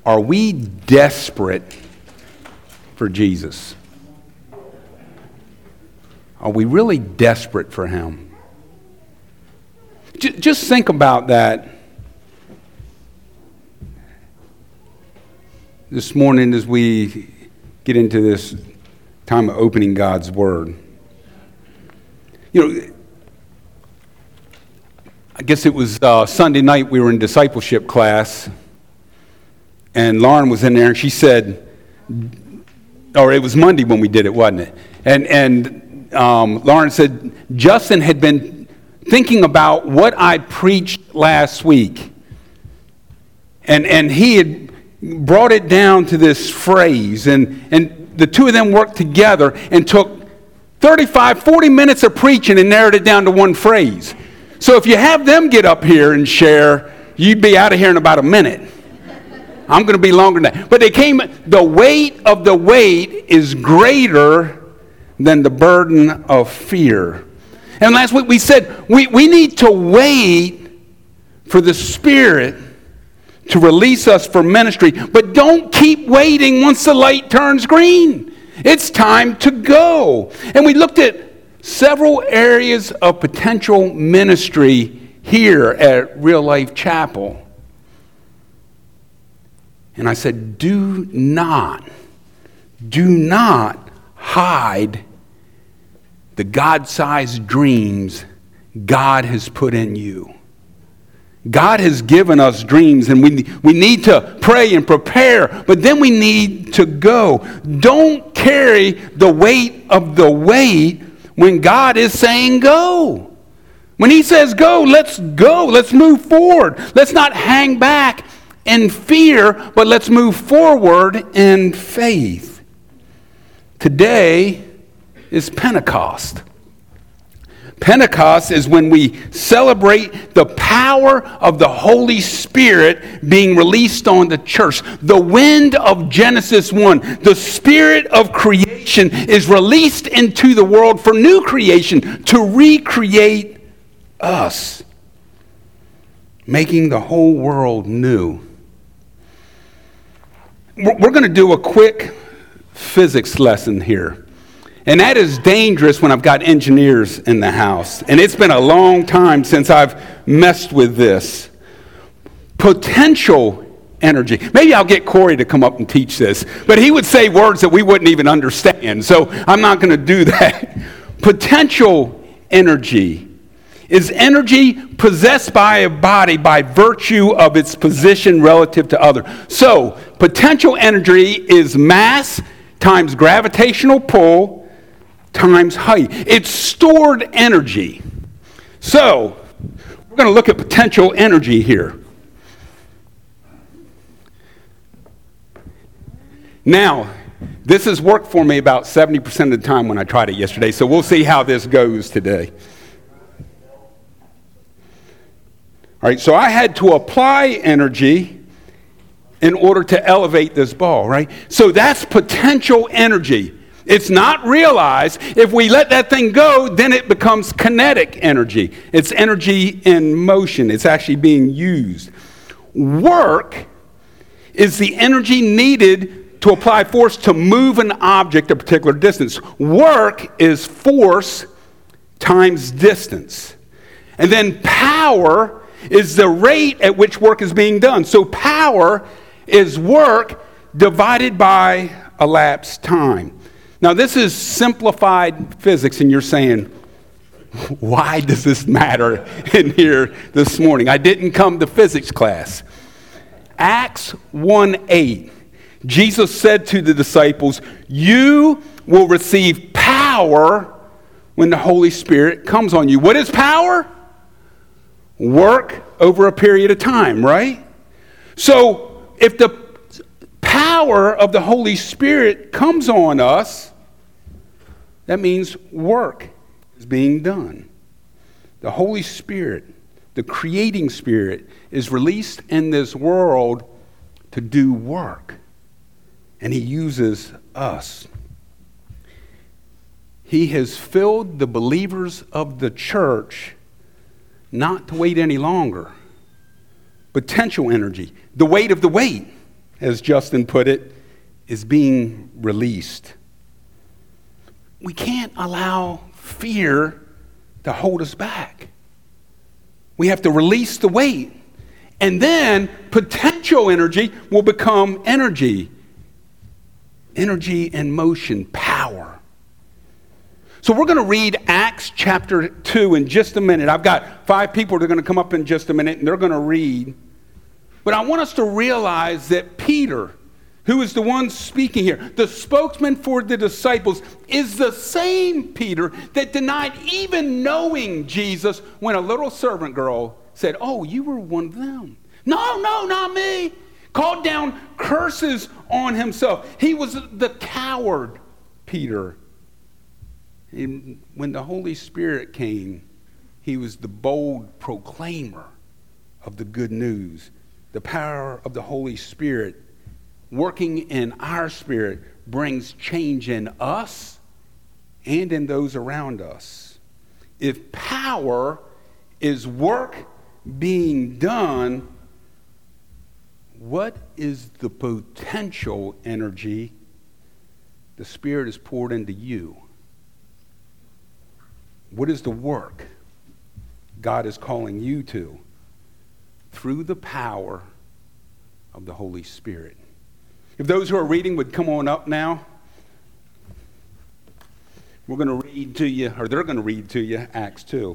Are we desperate for Jesus? Are we really desperate for him? Just think about that this morning as we get into this time of opening God's Word. I guess it was Sunday night we were in discipleship class, and Lauren was in there, and she said, or it was Monday when we did it, wasn't it? And Lauren said, Justin had been thinking about what I preached last week, and he had brought it down to this phrase, and the two of them worked together and took 35, 40 minutes of preaching and narrowed it down to one phrase. So if you have them get up here and share, you'd be out of here in about a minute. I'm going to be longer than that. But the weight of the weight is greater than the burden of fear. And last week we said we need to wait for the Spirit to release us for ministry, but don't keep waiting once the light turns green. It's time to go. And we looked at several areas of potential ministry here at Real Life Chapel. And I said, do not hide the God-sized dreams God has put in you. God has given us dreams, and we need to pray and prepare, but then we need to go. Don't carry the weight of the weight when God is saying go. When he says go. Let's move forward. Let's not hang back in fear, but let's move forward in faith. Today is Pentecost. Pentecost is when we celebrate the power of the Holy Spirit being released on the church. The wind of Genesis 1, the spirit of creation is released into the world for new creation to recreate us, making the whole world new. We're going to do a quick physics lesson here. And that is dangerous when I've got engineers in the house. And it's been a long time since I've messed with this. Potential energy. Maybe I'll get Corey to come up and teach this. But he would say words that we wouldn't even understand. So I'm not going to do that. Potential energy is energy possessed by a body by virtue of its position relative to others. So potential energy is mass times gravitational pull times height. It's stored energy. So, we're going to look at potential energy here. Now, this has worked for me about 70% of the time when I tried it yesterday, so we'll see how this goes today. All right, so I had to apply energy in order to elevate this ball, right? So that's potential energy. It's not realized. If we let that thing go, then it becomes kinetic energy. It's energy in motion. It's actually being used. Work is the energy needed to apply force to move an object a particular distance. Work is force times distance. And then power is the rate at which work is being done. So power is work divided by elapsed time. Now, this is simplified physics, and you're saying, why does this matter in here this morning? I didn't come to physics class. Acts 1:8, Jesus said to the disciples, you will receive power when the Holy Spirit comes on you. What is power? Work over a period of time, right? So, if the power of the Holy Spirit comes on us, that means work is being done. The Holy Spirit, the creating Spirit, is released in this world to do work. And he uses us. He has filled the believers of the church not to wait any longer. Potential energy, the weight of the weight. as Justin put it, is being released. We can't allow fear to hold us back. We have to release the weight. And then potential energy will become energy. Energy and motion, power. So we're going to read Acts chapter 2 in just a minute. I've got 5 people that are going to come up in just a minute, and they're going to read. But I want us to realize that Peter, who is the one speaking here, the spokesman for the disciples, is the same Peter that denied even knowing Jesus when a little servant girl said, "Oh, you were one of them." No, not me. Called down curses on himself. He was the coward, Peter. And when the Holy Spirit came, he was the bold proclaimer of the good news. The power of the Holy Spirit working in our spirit brings change in us and in those around us. If power is work being done, what is the potential energy the Spirit is poured into you? What is the work God is calling you to through the power of the Holy Spirit? If those who are reading would come on up now, we're going to read to you, or they're going to read to you, Acts 2.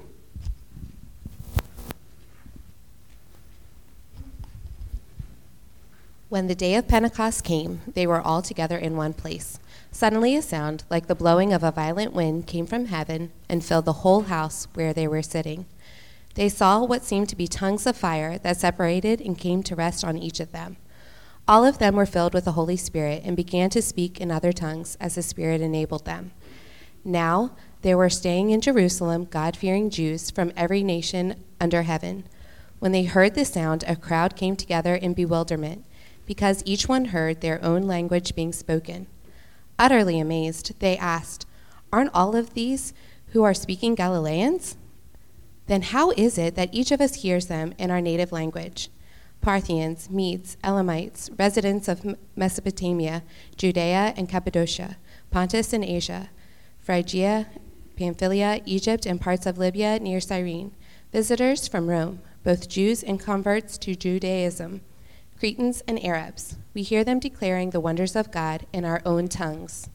When the day of Pentecost came, they were all together in one place. Suddenly a sound like the blowing of a violent wind came from heaven and filled the whole house where they were sitting. They saw what seemed to be tongues of fire that separated and came to rest on each of them. All of them were filled with the Holy Spirit and began to speak in other tongues as the Spirit enabled them. Now there were staying in Jerusalem God-fearing Jews from every nation under heaven. When they heard the sound, a crowd came together in bewilderment, because each one heard their own language being spoken. Utterly amazed, they asked, "Aren't all of these who are speaking Galileans? Then how is it that each of us hears them in our native language?" Parthians, Medes, Elamites, residents of Mesopotamia, Judea and Cappadocia, Pontus and Asia, Phrygia, Pamphylia, Egypt, and parts of Libya near Cyrene, visitors from Rome, both Jews and converts to Judaism, Cretans and Arabs. We hear them declaring the wonders of God in our own tongues.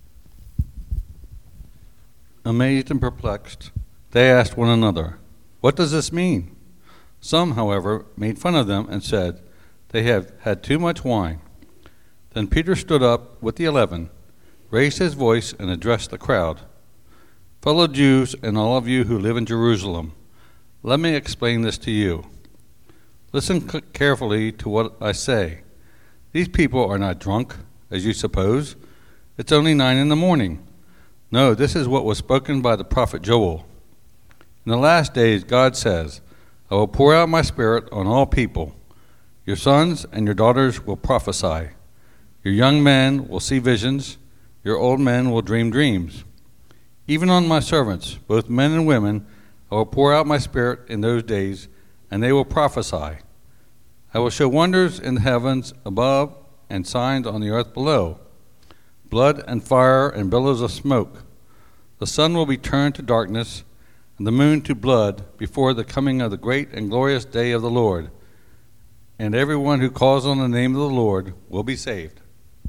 Amazed and perplexed, they asked one another, "What does this mean?" Some, however, made fun of them and said, "They have had too much wine." Then Peter stood up with the 11, raised his voice, and addressed the crowd. "Fellow Jews and all of you who live in Jerusalem, let me explain this to you. Listen carefully to what I say. These people are not drunk, as you suppose. It's only 9 a.m. No, this is what was spoken by the prophet Joel. In the last days, God says, "I will pour out my Spirit on all people. Your sons and your daughters will prophesy. Your young men will see visions. Your old men will dream dreams. Even on my servants, both men and women, I will pour out my Spirit in those days, and they will prophesy. I will show wonders in the heavens above and signs on the earth below, blood and fire and billows of smoke. The sun will be turned to darkness and the moon to blood before the coming of the great and glorious day of the Lord. And everyone who calls on the name of the Lord will be saved."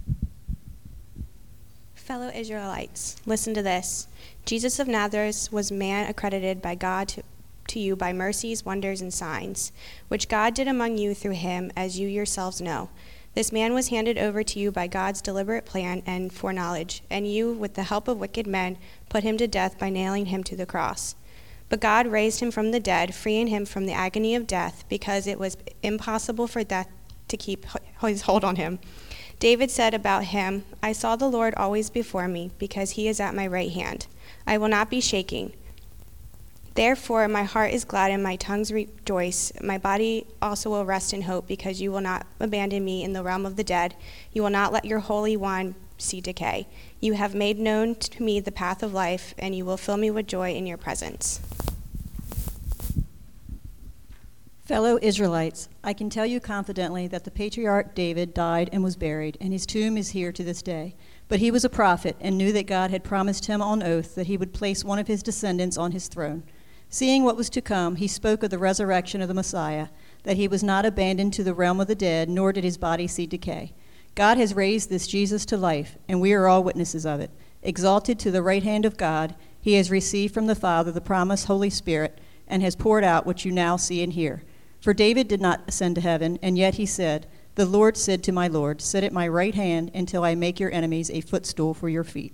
Fellow Israelites, listen to this. Jesus of Nazareth was man accredited by God to you by mercies, wonders, and signs, which God did among you through him, as you yourselves know. This man was handed over to you by God's deliberate plan and foreknowledge, and you, with the help of wicked men, put him to death by nailing him to the cross. But God raised him from the dead, freeing him from the agony of death, because it was impossible for death to keep his hold on him. David said about him, "I saw the Lord always before me, because he is at my right hand. I will not be shaking. Therefore my heart is glad and my tongues rejoice. My body also will rest in hope, because you will not abandon me in the realm of the dead. You will not let your Holy One see decay. You have made known to me the path of life, and you will fill me with joy in your presence." Fellow Israelites, I can tell you confidently that the patriarch David died and was buried, and his tomb is here to this day. But he was a prophet and knew that God had promised him on oath that he would place one of his descendants on his throne. Seeing what was to come, he spoke of the resurrection of the Messiah, that he was not abandoned to the realm of the dead, nor did his body see decay. God has raised this Jesus to life, and we are all witnesses of it. Exalted to the right hand of God, he has received from the Father the promised Holy Spirit, and has poured out what you now see and hear. For David did not ascend to heaven, and yet he said, "The Lord said to my Lord, sit at my right hand until I make your enemies a footstool for your feet."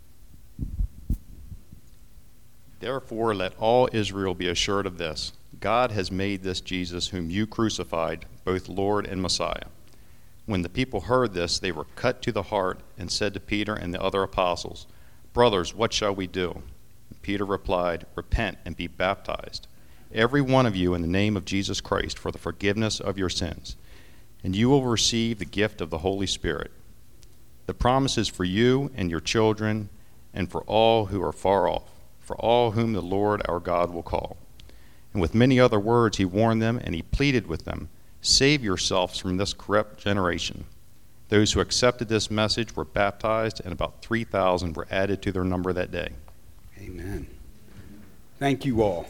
Therefore, let all Israel be assured of this: God has made this Jesus, whom you crucified, both Lord and Messiah. When the people heard this, they were cut to the heart and said to Peter and the other apostles, "Brothers, what shall we do?" And Peter replied, "Repent and be baptized, every one of you, in the name of Jesus Christ, for the forgiveness of your sins, and you will receive the gift of the Holy Spirit. The promise is for you and your children, and for all who are far off, for all whom the Lord our God will call." And with many other words he warned them, and he pleaded with them, "Save yourselves from this corrupt generation." Those who accepted this message were baptized, and about 3,000 were added to their number that day. Amen. Thank you all.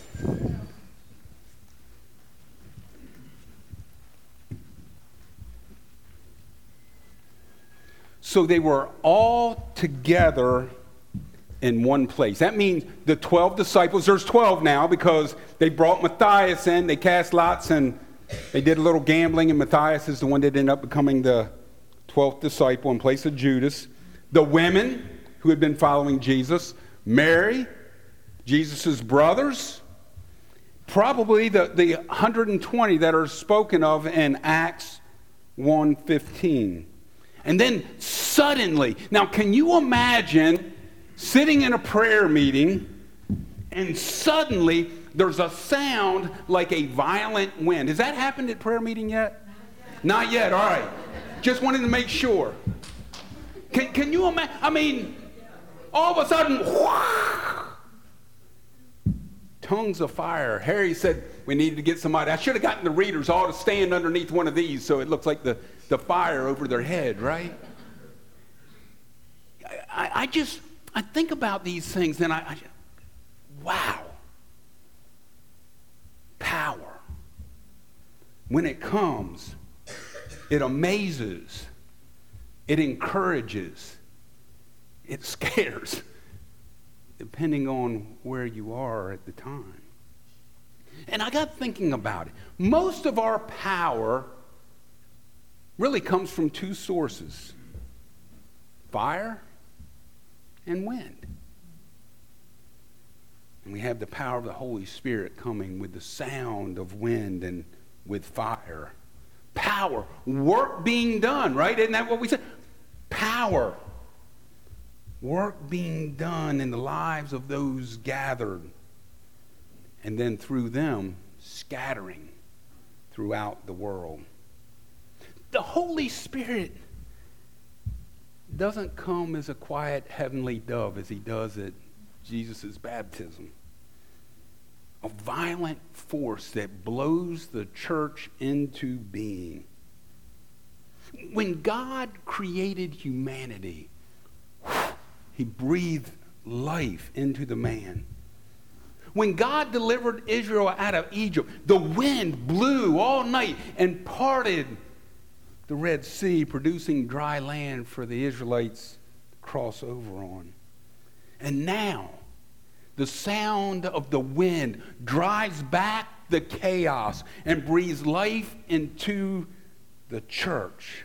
So they were all together in one place. That means the 12 disciples, there's 12 now because they brought Matthias in, they cast lots, and they did a little gambling, and Matthias is the one that ended up becoming the 12th disciple in place of Judas. The women who had been following Jesus, Mary, Jesus' brothers, probably the 120 that are spoken of in Acts 1:15. And then suddenly, now can you imagine sitting in a prayer meeting and suddenly there's a sound like a violent wind? Has that happened at prayer meeting yet? Not yet, all right. Just wanted to make sure. Can you imagine? I mean, all of a sudden, tongues of fire. Harry said we needed to get somebody. I should have gotten the readers all to stand underneath one of these so it looks like the fire over their head, right? I think about these things and wow. Power. When it comes, it amazes, it encourages, it scares, depending on where you are at the time. And I got thinking about it. Most of our power really comes from two sources: fire and wind. And we have the power of the Holy Spirit coming with the sound of wind and with fire. Power, work being done, right? Isn't that what we said? Power, work being done in the lives of those gathered, and then through them scattering throughout the world. The Holy Spirit doesn't come as a quiet heavenly dove as he does at Jesus' baptism. A violent force that blows the church into being. When God created humanity, he breathed life into the man. When God delivered Israel out of Egypt, the wind blew all night and parted the Red Sea, producing dry land for the Israelites to cross over on. And now, the sound of the wind drives back the chaos and breathes life into the church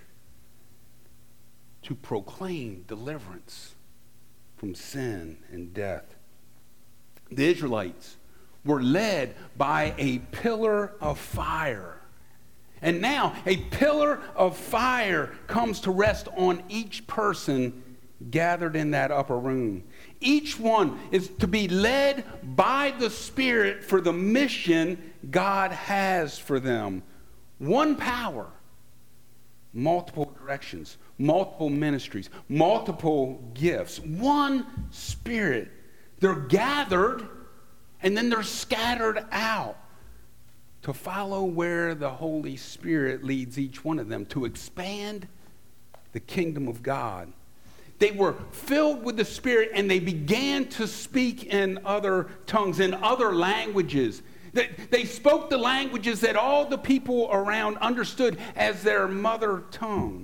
to proclaim deliverance from sin and death. The Israelites were led by a pillar of fire. And now a pillar of fire comes to rest on each person gathered in that upper room. Each one is to be led by the Spirit for the mission God has for them. One power, multiple directions, multiple ministries, multiple gifts. One Spirit. They're gathered and then they're scattered out. to follow where the Holy Spirit leads each one of them, to expand the kingdom of God. They were filled with the Spirit, and they began to speak in other tongues, in other languages. They spoke the languages that all the people around understood as their mother tongue.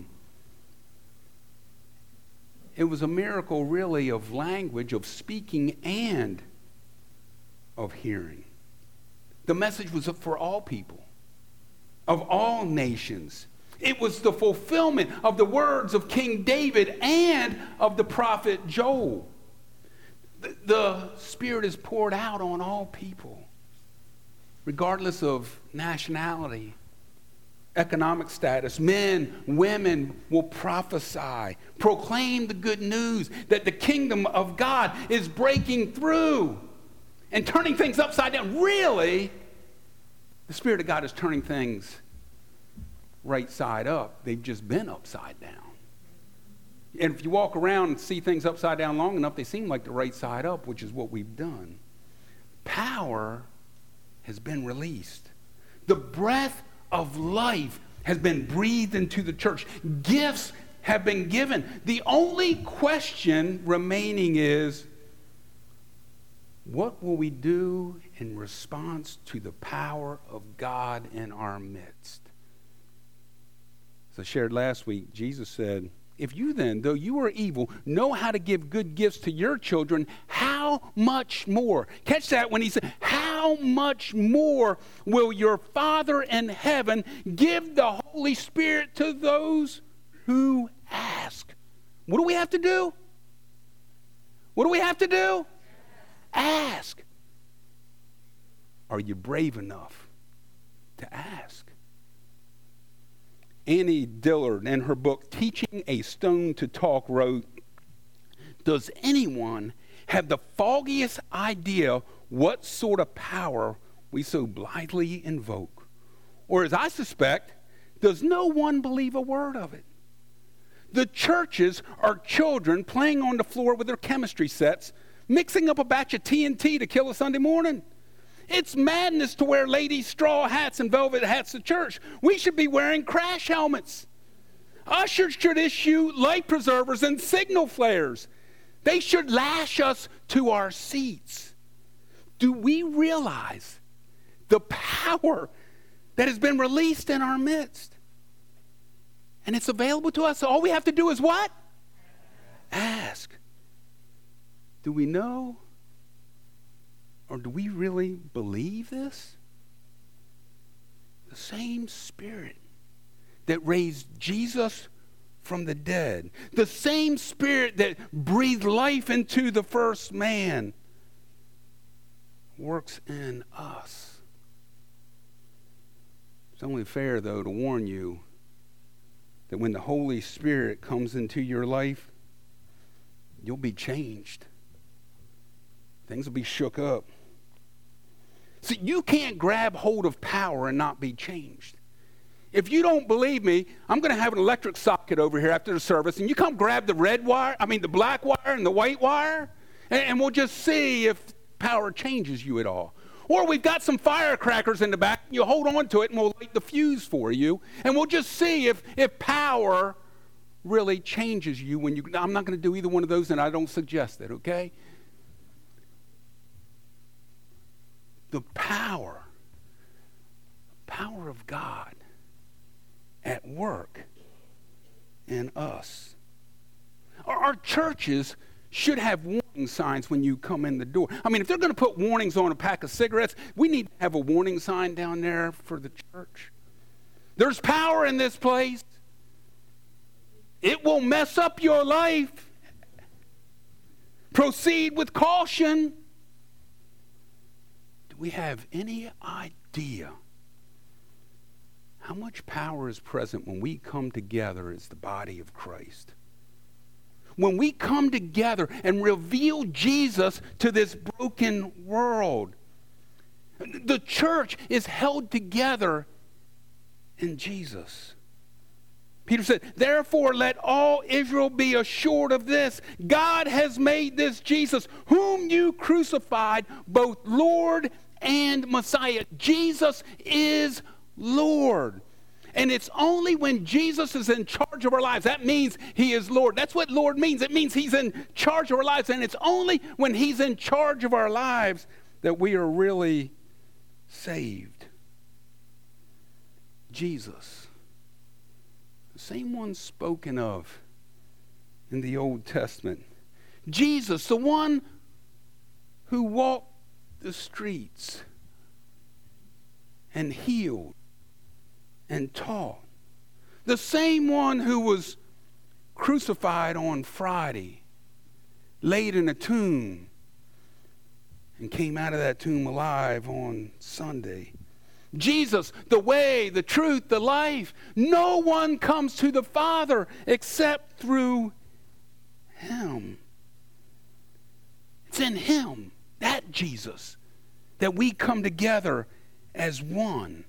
It was a miracle, really, of language, of speaking, and of hearing. The message was for all people, of all nations. It was the fulfillment of the words of King David and of the prophet Joel. The Spirit is poured out on all people, regardless of nationality, economic status. Men, women will prophesy, proclaim the good news that the kingdom of God is breaking through and turning things upside down. Really, the Spirit of God is turning things right side up. They've just been upside down. And if you walk around and see things upside down long enough, they seem like the right side up, which is what we've done. Power has been released. The breath of life has been breathed into the church. Gifts have been given. The only question remaining is, what will we do in response to the power of God in our midst? As I shared last week, Jesus said, if you then, though you are evil, know how to give good gifts to your children, how much more? Catch that when he said, how much more will your Father in heaven give the Holy Spirit to those who ask? What do we have to do? What do we have to do? Ask. Are you brave enough to ask? Annie Dillard, in her book, Teaching a Stone to Talk, wrote, does anyone have the foggiest idea what sort of power we so blithely invoke? Or, as I suspect, does no one believe a word of it? The churches are children playing on the floor with their chemistry sets, mixing up a batch of TNT to kill a Sunday morning. It's madness to wear ladies' straw hats and velvet hats to church. We should be wearing crash helmets. Ushers should issue light preservers and signal flares. They should lash us to our seats. Do we realize the power that has been released in our midst? And it's available to us. All we have to do is what? Ask. Do we know? Or do we really believe this? The same Spirit that raised Jesus from the dead, the same Spirit that breathed life into the first man, works in us. It's only fair, though, to warn you that when the Holy Spirit comes into your life, you'll be changed. Things will be shook up. See, you can't grab hold of power and not be changed. If you don't believe me, I'm going to have an electric socket over here after the service, and you come grab the the black wire and the white wire, and we'll just see if power changes you at all. Or we've got some firecrackers in the back, and you hold on to it, and we'll light the fuse for you, and we'll just see if power really changes you when you. I'm not going to do either one of those, and I don't suggest it, okay? The power of God at work in us. Our churches should have warning signs when you come in the door. I mean, if they're going to put warnings on a pack of cigarettes, we need to have a warning sign down there for the church. There's power in this place. It will mess up your life. Proceed with caution. We have any idea how much power is present when we come together as the body of Christ? When we come together and reveal Jesus to this broken world. The church is held together in Jesus. Peter said, therefore let all Israel be assured of this. God has made this Jesus, whom you crucified, both Lord and Messiah. Jesus is Lord. And it's only when Jesus is in charge of our lives. That means he is Lord. That's what Lord means. It means he's in charge of our lives. And it's only when he's in charge of our lives that we are really saved. Jesus, the same one spoken of in the Old Testament. Jesus, the one who walked the streets and healed and taught. The same one who was crucified on Friday, laid in a tomb, and came out of that tomb alive on Sunday. Jesus, the way, the truth, the life. No one comes to the Father except through him. It's in him, that Jesus, that we come together as one.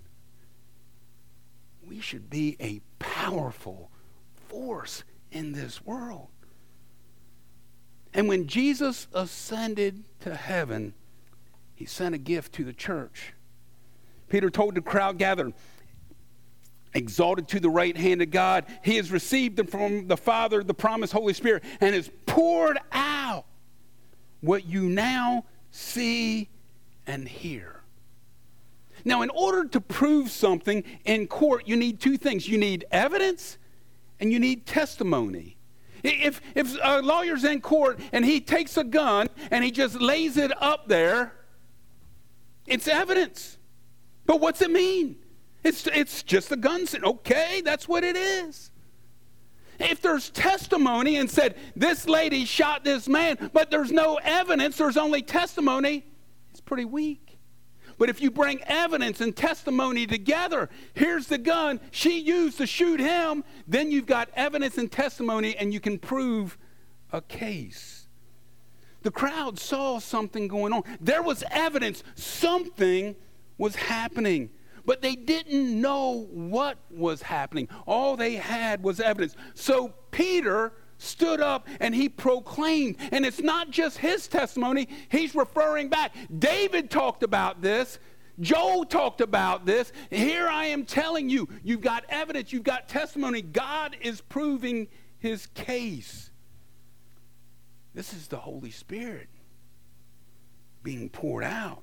We should be a powerful force in this world. And when Jesus ascended to heaven, he sent a gift to the church. Peter told the crowd gathered, exalted to the right hand of God, he has received from the Father the promised Holy Spirit and has poured out what you now see and hear. Now, in order to prove something in court, you need two things. You need evidence and you need testimony. If a lawyer's in court and he takes a gun and he just lays it up there, it's evidence. But what's it mean? It's just a gun. Okay, that's what it is. If there's testimony and said, this lady shot this man, but there's no evidence, there's only testimony, it's pretty weak. But if you bring evidence and testimony together, here's the gun she used to shoot him, then you've got evidence and testimony and you can prove a case. The crowd saw something going on. There was evidence something was happening, but they didn't know what was happening. All they had was evidence. So Peter stood up and he proclaimed, and it's not just his testimony, he's referring back. David talked about this. Joel talked about this. Here I am telling you, you've got evidence, you've got testimony. God is proving his case. This is the Holy Spirit being poured out.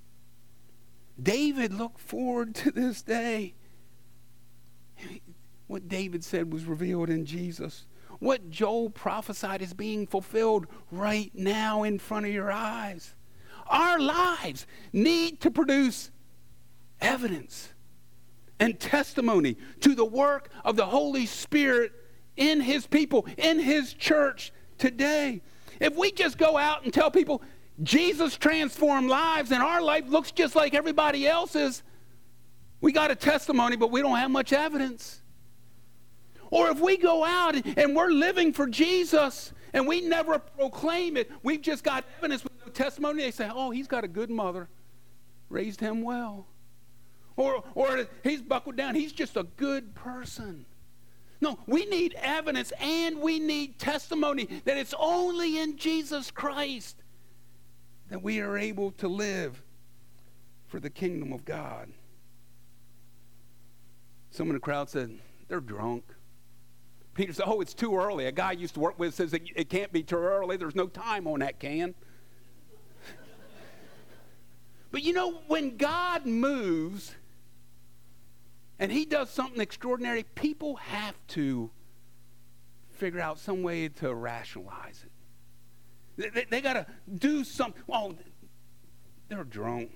David looked forward to this day. What David said was revealed in Jesus. What Joel prophesied is being fulfilled right now in front of your eyes. Our lives need to produce evidence and testimony to the work of the Holy Spirit in his people, in his church today. If we just go out and tell people Jesus transformed lives and our life looks just like everybody else's, we got a testimony, but we don't have much evidence. Or if we go out and we're living for Jesus and we never proclaim it, we've just got evidence with no testimony. They say, oh, he's got a good mother, raised him well. Or he's buckled down, he's just a good person. No, we need evidence and we need testimony that it's only in Jesus Christ that we are able to live for the kingdom of God. Someone in the crowd said, they're drunk. Peter said, oh, it's too early. A guy I used to work with says it can't be too early. There's no time on that can. But you know, when God moves and he does something extraordinary, people have to figure out some way to rationalize it. They got to do something. Oh, they're drunk.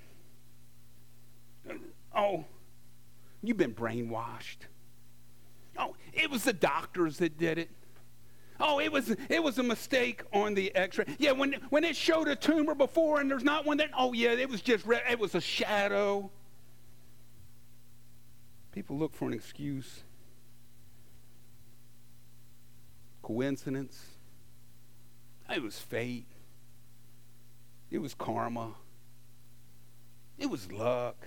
Oh, you've been brainwashed. Oh, it was the doctors that did it. Oh, it was a mistake on the x-ray. Yeah, when it showed a tumor before and there's not one there. Oh, yeah, it was a shadow. People look for an excuse. Coincidence. It was fate. It was karma. It was luck.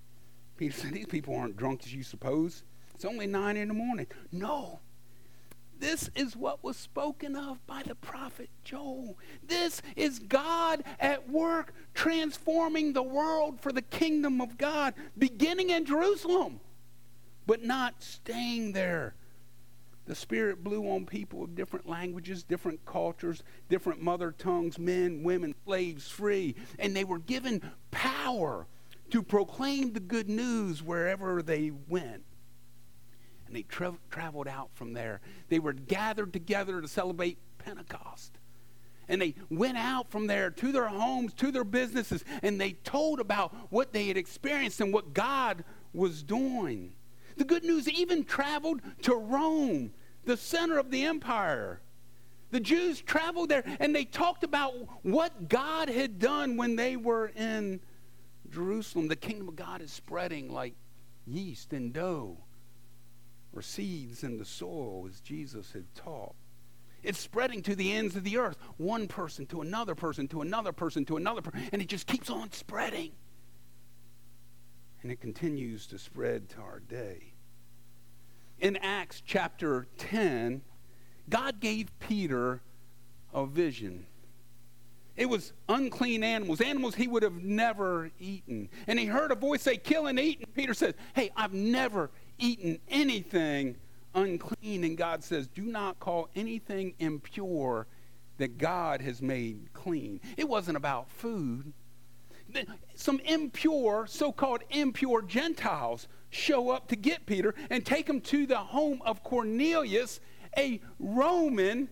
Peter said, these people aren't drunk as you suppose. It's only 9 a.m. No. This is what was spoken of by the prophet Joel. This is God at work transforming the world for the kingdom of God, beginning in Jerusalem, but not staying there. The Spirit blew on people of different languages, different cultures, different mother tongues, men, women, slaves, free. And they were given power to proclaim the good news wherever they went. And they traveled out from there. They were gathered together to celebrate Pentecost. And they went out from there to their homes, to their businesses, and they told about what they had experienced and what God was doing. The good news even traveled to Rome, the center of the empire. The Jews traveled there and they talked about what God had done when they were in Jerusalem. The kingdom of God is spreading like yeast in dough, or seeds in the soil, as Jesus had taught. It's spreading to the ends of the earth. One person to another person to another person to another person. And it just keeps on spreading. And it continues to spread to our day. In Acts chapter 10, God gave Peter a vision. It was unclean animals he would have never eaten. And he heard a voice say, kill and eat. And Peter says, hey, I've never eaten anything unclean. And God says, do not call anything impure that God has made clean. It wasn't about food. Some impure, so-called impure Gentiles show up to get Peter and take him to the home of Cornelius, a Roman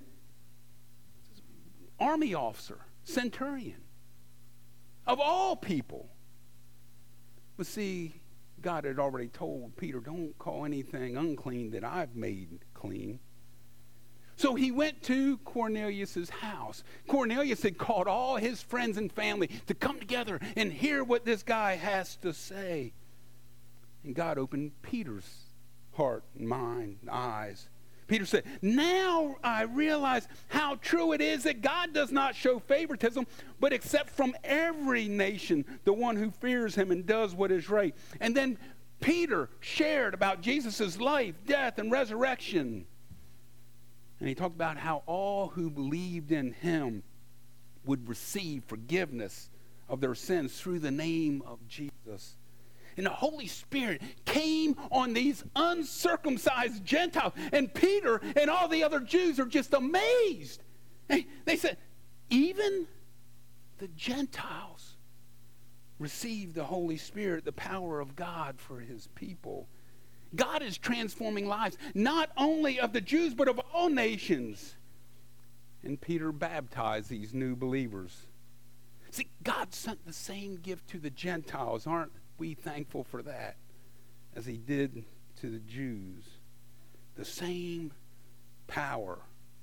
army officer, centurion, of all people. But see, God had already told Peter, don't call anything unclean that I've made clean. So he went to Cornelius' house. Cornelius had called all his friends and family to come together and hear what this guy has to say. And God opened Peter's heart and mind and eyes. Peter said, now I realize how true it is that God does not show favoritism, but accepts from every nation the one who fears him and does what is right. And then Peter shared about Jesus' life, death, and resurrection. And he talked about how all who believed in him would receive forgiveness of their sins through the name of Jesus. And the Holy Spirit came on these uncircumcised Gentiles. And Peter and all the other Jews are just amazed. They said, even the Gentiles received the Holy Spirit, the power of God for his people. God is transforming lives, not only of the Jews, but of all nations. And Peter baptized these new believers. See, God sent the same gift to the Gentiles. Aren't we thankful for that? As he did to the Jews. The same power.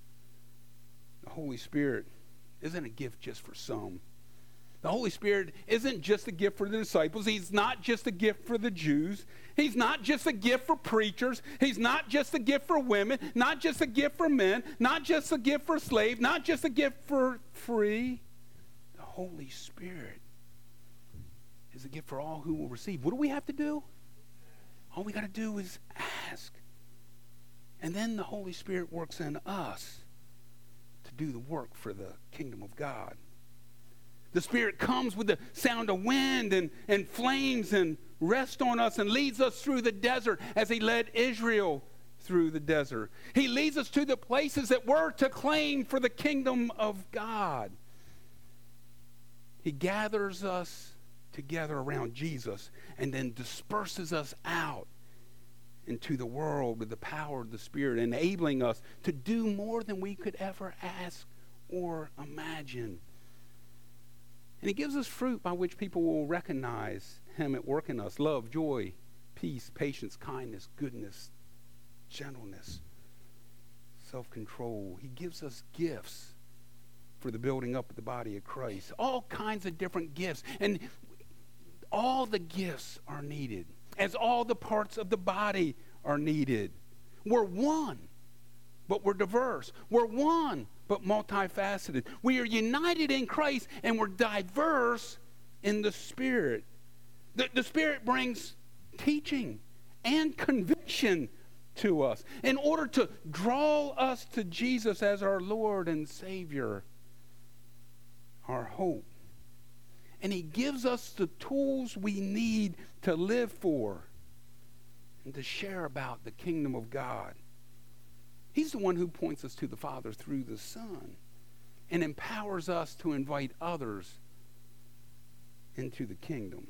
The Holy Spirit isn't a gift just for some. The Holy Spirit isn't just a gift for the disciples. He's not just a gift for the Jews. He's not just a gift for preachers. He's not just a gift for women. Not just a gift for men. Not just a gift for slaves. Not just a gift for free. The Holy Spirit is a gift for all who will receive. What do we have to do? All we got to do is ask. And then the Holy Spirit works in us to do the work for the kingdom of God. The Spirit comes with the sound of wind and flames and rests on us and leads us through the desert as he led Israel through the desert. He leads us to the places that we're to claim for the kingdom of God. He gathers us together around Jesus and then disperses us out into the world with the power of the Spirit, enabling us to do more than we could ever ask or imagine. And he gives us fruit by which people will recognize him at work in us. Love, joy, peace, patience, kindness, goodness, gentleness, self-control. He gives us gifts for the building up of the body of Christ. All kinds of different gifts. And all the gifts are needed, as all the parts of the body are needed. We're one, but we're diverse. We're one, but multifaceted. We are united in Christ, and we're diverse in the Spirit. The Spirit brings teaching and conviction to us, in order to draw us to Jesus as our Lord and Savior, our hope. And he gives us the tools we need to live for and to share about the kingdom of God. He's the one who points us to the Father through the Son and empowers us to invite others into the kingdom.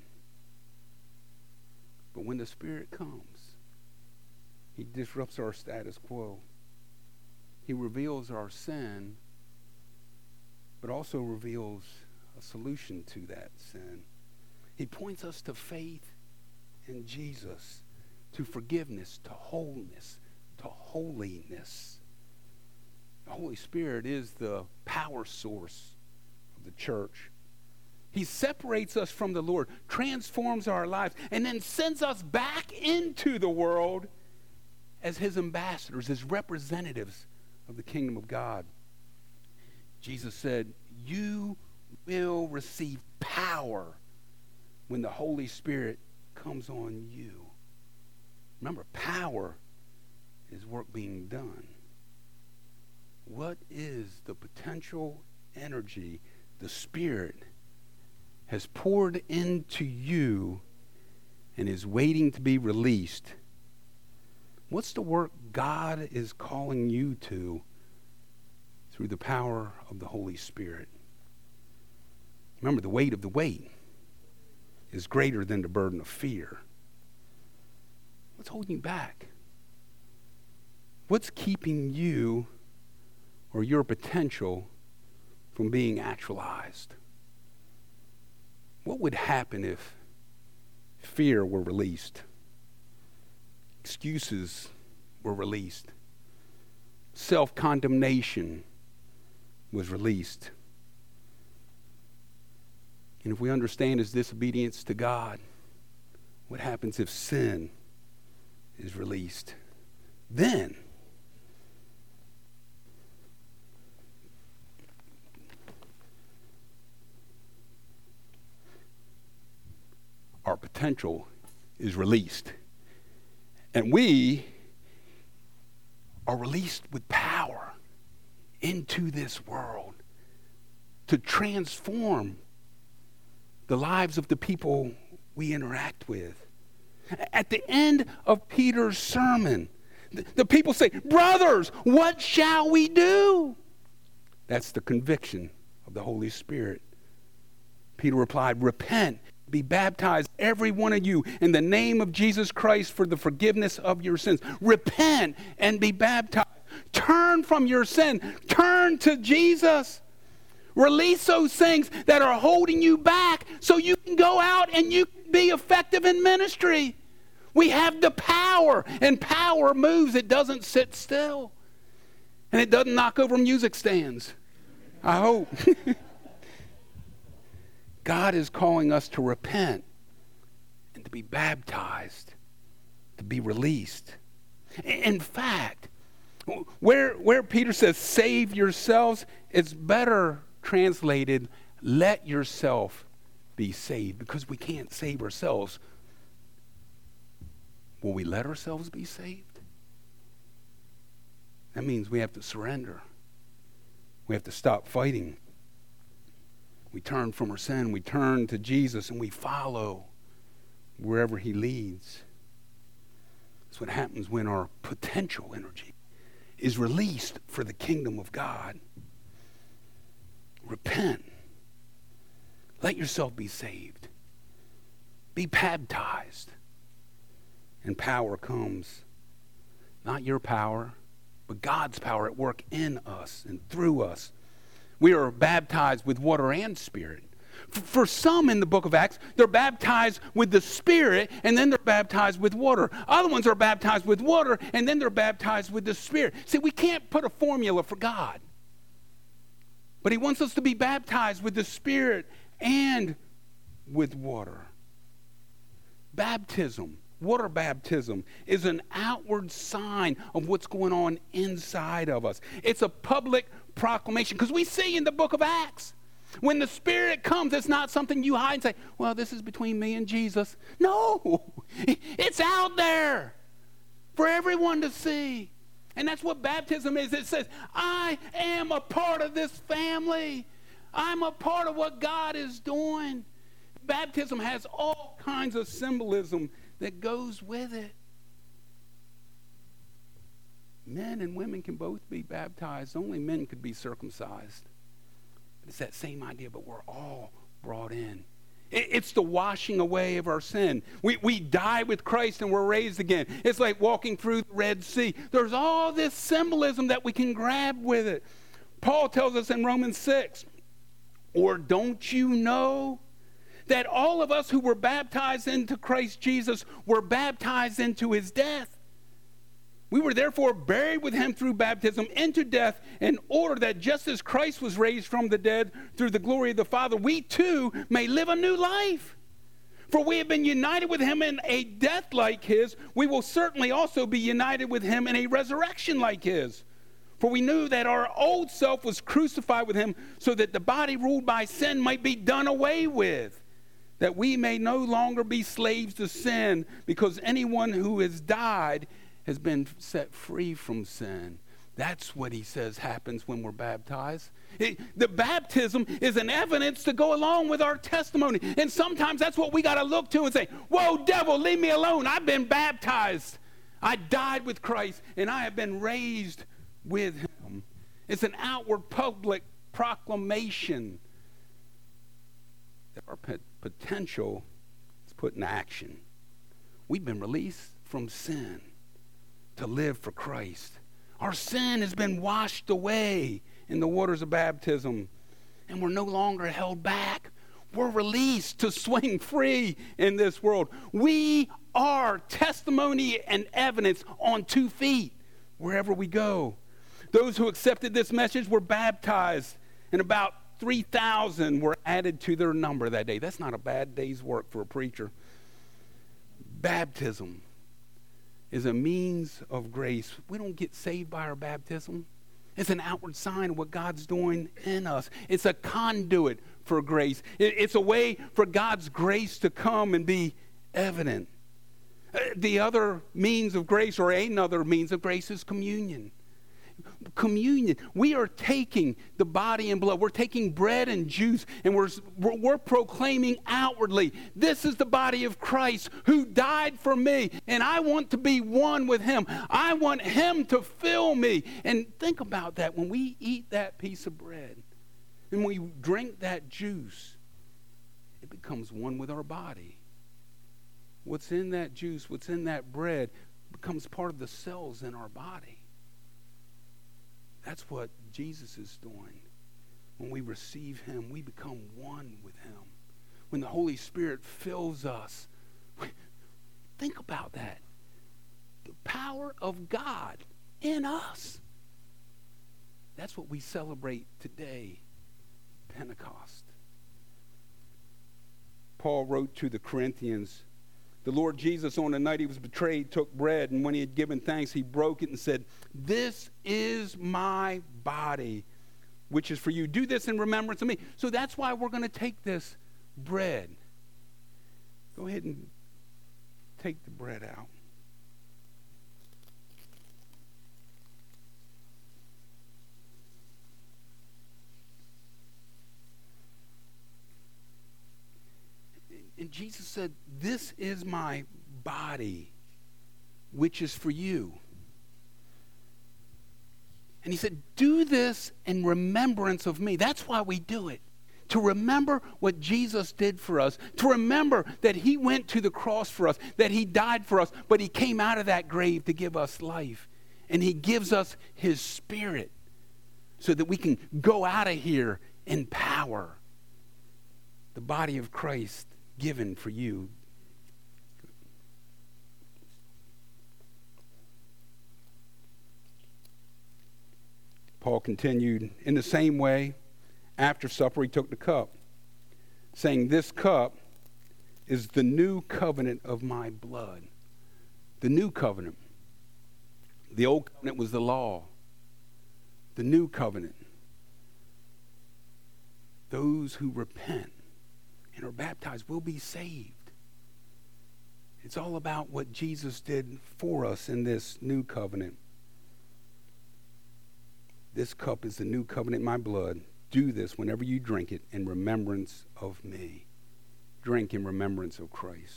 But when the Spirit comes, he disrupts our status quo. He reveals our sin, but also reveals a solution to that sin. He points us to faith in Jesus, to forgiveness, to wholeness, to holiness. The Holy Spirit is the power source of the church. He separates us from the Lord, transforms our lives, and then sends us back into the world as his ambassadors, as representatives of the kingdom of God. Jesus said, "You will receive power when the Holy Spirit comes on you." Remember, power is work being done. What is the potential energy the Spirit has poured into you and is waiting to be released? What's the work God is calling you to through the power of the Holy Spirit? Remember, the weight of the weight is greater than the burden of fear. What's holding you back? What's keeping you or your potential from being actualized? What would happen if fear were released? Excuses were released. Self-condemnation was released. And if we understand his disobedience to God, what happens if sin is released? Then our potential is released. And we are released with power into this world to transform the lives of the people we interact with. At the end of Peter's sermon, the people say, "Brothers, what shall we do?" That's the conviction of the Holy Spirit. Peter replied, "Repent, be baptized, every one of you, in the name of Jesus Christ for the forgiveness of your sins." Repent and be baptized. Turn from your sin. Turn to Jesus. Release those things that are holding you back so you can go out and you can be effective in ministry. We have the power, and power moves. It doesn't sit still. And it doesn't knock over music stands. I hope. God is calling us to repent and to be baptized, to be released. In fact, where Peter says, "Save yourselves," it's better translated, "Let yourself be saved," because we can't save ourselves. Will we let ourselves be saved? That means we have to surrender. We have to stop fighting. We turn from our sin, we turn to Jesus, and we follow wherever he leads. That's what happens when our potential energy is released for the kingdom of God. Repent. Let yourself be saved. Be baptized. And power comes. Not your power, but God's power at work in us and through us. We are baptized with water and Spirit. For some in the book of Acts, they're baptized with the Spirit and then they're baptized with water. Other ones are baptized with water and then they're baptized with the Spirit. See, we can't put a formula for God. But he wants us to be baptized with the Spirit and with water. Baptism, water baptism, is an outward sign of what's going on inside of us. It's a public proclamation, because we see in the book of Acts, when the Spirit comes, it's not something you hide and say, "Well, this is between me and Jesus." No, it's out there for for everyone to see. And that's what baptism is. It says, I am a part of this family. I'm a part of what God is doing. Baptism has all kinds of symbolism that goes with it. Men and women can both be baptized. Only men could be circumcised. It's that same idea, but we're all brought in. It's the washing away of our sin. We die with Christ and we're raised again. It's like walking through the Red Sea. There's all this symbolism that we can grab with it. Paul tells us in Romans 6, or don't you know that all of us who were baptized into Christ Jesus were baptized into his death? We were therefore buried with him through baptism into death, in order that just as Christ was raised from the dead through the glory of the Father, we too may live a new life. For we have been united with him in a death like his. We will certainly also be united with him in a resurrection like his. For we knew that our old self was crucified with him, so that the body ruled by sin might be done away with, that we may no longer be slaves to sin, because anyone who has died has been set free from sin. That's what he says happens when we're baptized. The baptism is an evidence to go along with our testimony. And sometimes that's what we got to look to and say, whoa, devil, leave me alone. I've been baptized. I died with Christ, and I have been raised with him. It's an outward public proclamation that our potential is put in action. We've been released from sin to live for Christ. Our sin has been washed away in the waters of baptism, and we're no longer held back. We're released to swing free in this world. We are testimony and evidence on 2 feet wherever we go. Those who accepted this message were baptized, and about 3,000 were added to their number that day. That's not a bad day's work for a preacher. Baptism is a means of grace. We don't get saved by our baptism. It's an outward sign of what God's doing in us. It's a conduit for grace. It's a way for God's grace to come and be evident. The other means of grace, or another means of grace, is communion. Communion. We are taking the body and blood. We're taking bread and juice, and we're proclaiming outwardly, this is the body of Christ who died for me, and I want to be one with him. I want him to fill me. And think about that. When we eat that piece of bread and we drink that juice, it becomes one with our body. What's in that juice, what's in that bread, becomes part of the cells in our body. That's what Jesus is doing. When we receive him, we become one with him. When the Holy Spirit fills us, think about that. The power of God in us. That's what we celebrate today, Pentecost. Paul wrote to the Corinthians, the Lord Jesus, on the night he was betrayed, took bread, and when he had given thanks, he broke it and said, this is my body, which is for you. Do this in remembrance of me. So that's why we're going to take this bread. Go ahead and take the bread out. And Jesus said, this is my body, which is for you. And he said, do this in remembrance of me. That's why we do it. To remember what Jesus did for us. To remember that he went to the cross for us. That he died for us. But he came out of that grave to give us life. And he gives us his Spirit so that we can go out of here in power. The body of Christ given for you. Paul continued, in the same way, after supper he took the cup, saying, this cup is the new covenant of my blood. The new covenant. The old covenant was the law. The new covenant. Those who repent and are baptized will be saved. It's all about what Jesus did for us in this new covenant. This cup is the new covenant in my blood. Do this whenever you drink it in remembrance of me. Drink in remembrance of Christ.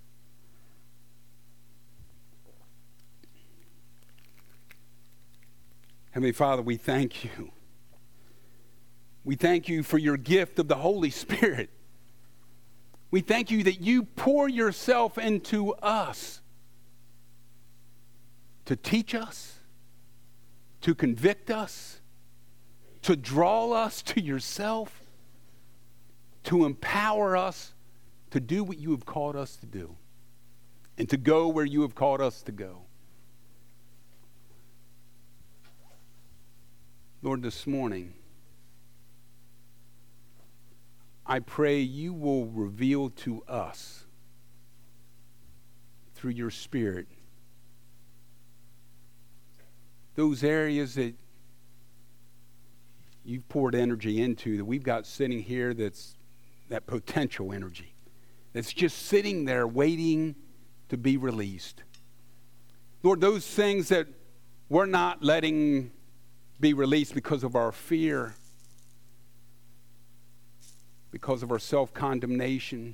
Heavenly Father, we thank you. We thank you for your gift of the Holy Spirit. We thank you that you pour yourself into us to teach us, to convict us, to draw us to yourself, to empower us to do what you have called us to do, and to go where you have called us to go. Lord, this morning, I pray you will reveal to us through your Spirit those areas that you've poured energy into, that we've got sitting here, that's that potential energy that's just sitting there waiting to be released. Lord, those things that we're not letting be released because of our fear, because of our self-condemnation,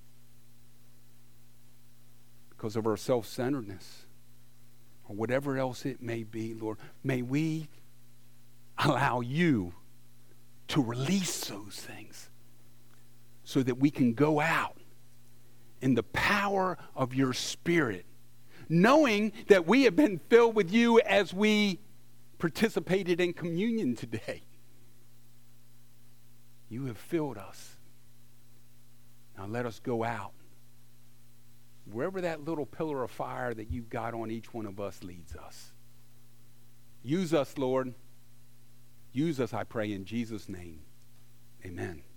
because of our self-centeredness, or whatever else it may be, Lord, may we allow you to release those things so that we can go out in the power of your Spirit, knowing that we have been filled with you as we participated in communion today. You have filled us. Now let us go out wherever that little pillar of fire that you've got on each one of us leads us. Use us, Lord. Use us, I pray, in Jesus' name. Amen.